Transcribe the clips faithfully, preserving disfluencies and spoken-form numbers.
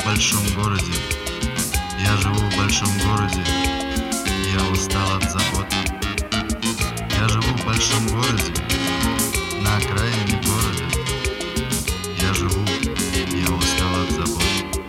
большом городе. Я живу в большом городе. Я устал от забот. Я живу в большом городе, на окраине города. Я живу, я устал от забот.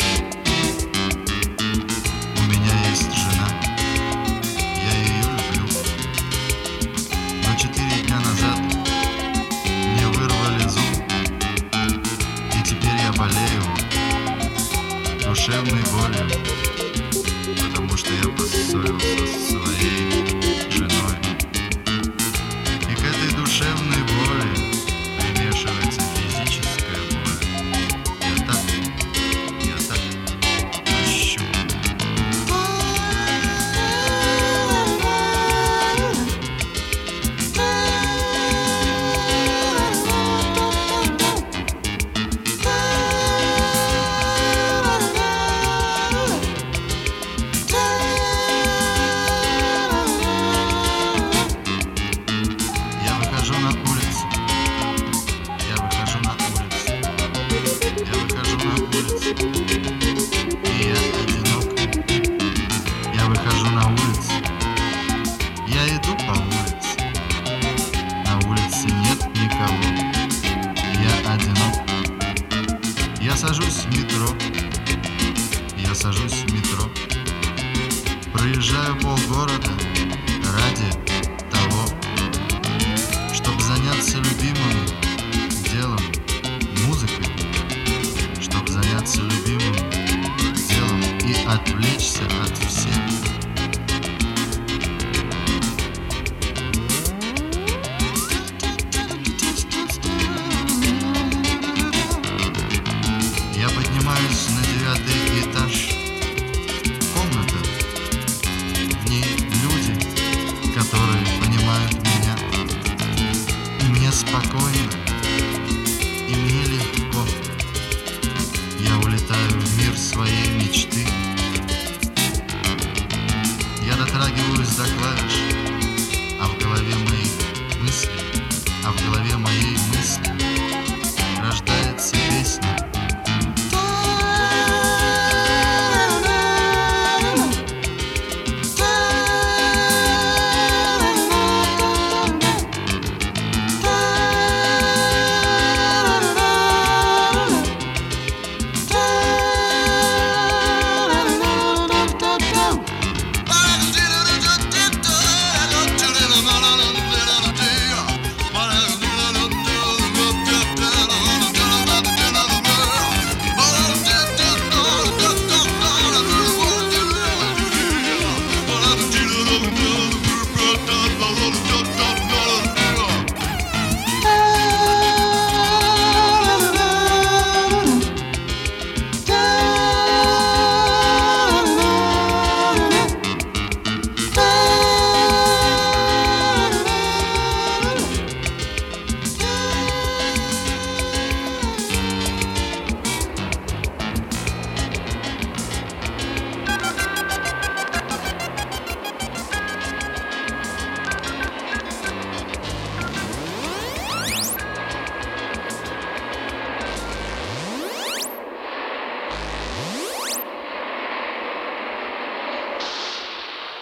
У меня есть жена, я ее люблю. Но четыре дня назад мне вырвали зуб, и теперь я болею душевной болью, потому что я поссорился со своей женой. И к этой душевной боли примешивается физическая боль. Я так, я так ищу. Я выхожу на улицу, я выхожу на улицу, я выхожу на улицу, и я одинок. Я выхожу на улицу, я иду по улице, на улице нет никого, я одинок. Я сажусь в метро, я сажусь в метро, проезжаю полгорода ради того, чтобы заняться любимым делом, музыкой, чтобы заняться любимым делом и отвлечься от всех. Я поднимаюсь на девятый этаж. Комната, в ней люди, которые понимают меня. И мне спокойно, и мне легко. Я улетаю в мир своей мечты. Я дотрагиваюсь до клавиш, а в голове моих мыслей, а в голове моей мысли рождается песня.